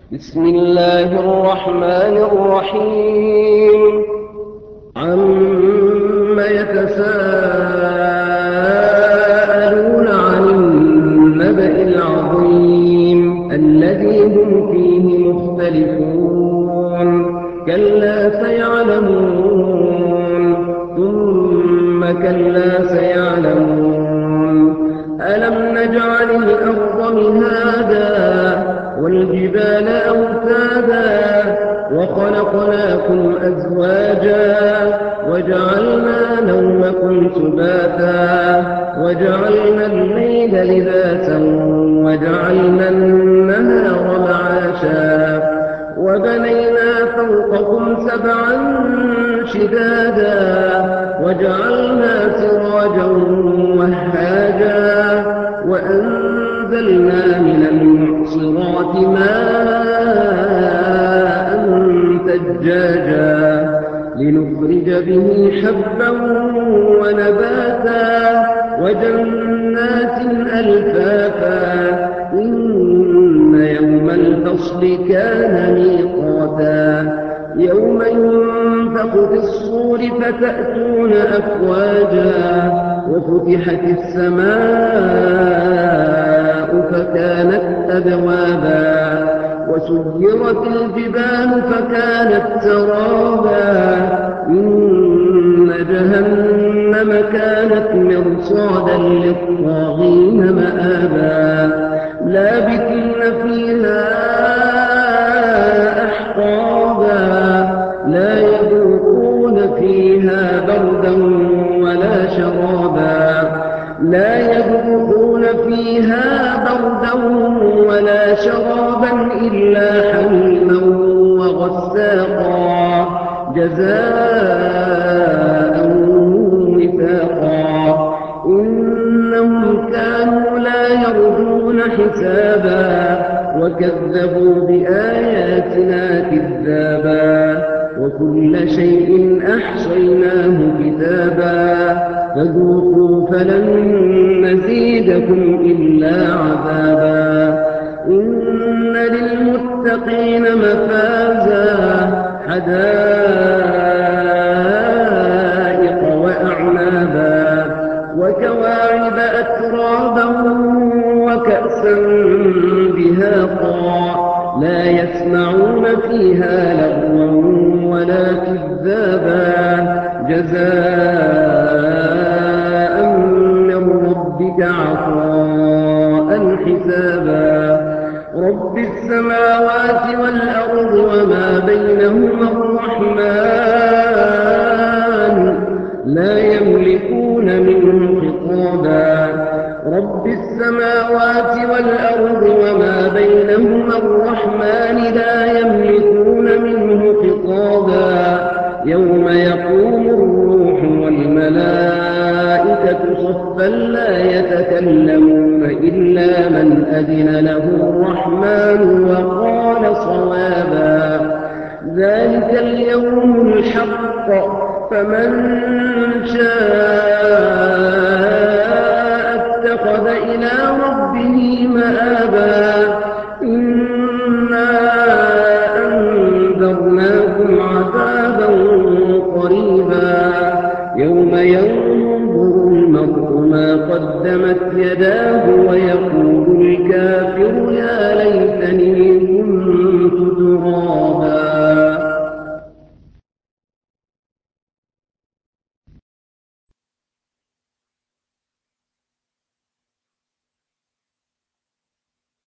بسم الله الرحمن الرحيم عم يتساءلون عن النبأ العظيم الذي هم فيه مختلفون كلا سيعلمون ثم كلا سيعلمون ألم نجعل الأرض مهادا والجبال أوتادا وخلقناكم أزواجا وجعلنا نومكم سباتا وجعلنا الليل لباسا وجعلنا النهار معاشا وبنينا فوقكم سبعا شدادا وجعلنا سراجا وهاجا وأنزلنا من المعصرات ماء ثجاجا لنخرج به حبا ونباتا وجنات ألفافا إن يوم الفصل كان ميقاتا يوم ينفخ في الصور فتأتون أفواجا وفتحت السماء فكانت أبوابا وسيرت الجبال فكانت سرابا إن جهنم كانت مرصادا للطاغين مآبا لابثين فيها أحقابا لا يذوقون فيها بردا ولا شرابا لا يذوقون فيها بردا ولا شرابا إلا حميما وغساقا جزاء وفاقا إنهم كانوا لا يرجون حسابا وكذبوا بآياتنا كذابا وكل شيء أحصيناه كتابا فذوقوا فلن نزيدكم إلا عذابا إن للمتقين مفازا حدائق وأعنابا وكواعب أترابا وكأسا دهاقا لا يسمعون فيها لغوا ولا كذابا جزاء من ربك عطاء حسابا رب السماوات والأرض وما بينهما الرحمن لا يملكون منه خطابا رب السماوات والأرض وما بينهما الرحمن لا يملكون منه خطابا يوم يقوم الروح والملائكة صفا لا يتكلمون إلا من أذن له الرحمن وقال صوابا ذلك اليوم الحق فمن شاء اتخذ إلى ربه مآبا إنا أنذرناكم عذابا قريبا يوم ينظر المرء ما قدمت يداه ويقول الكافر يا ليتني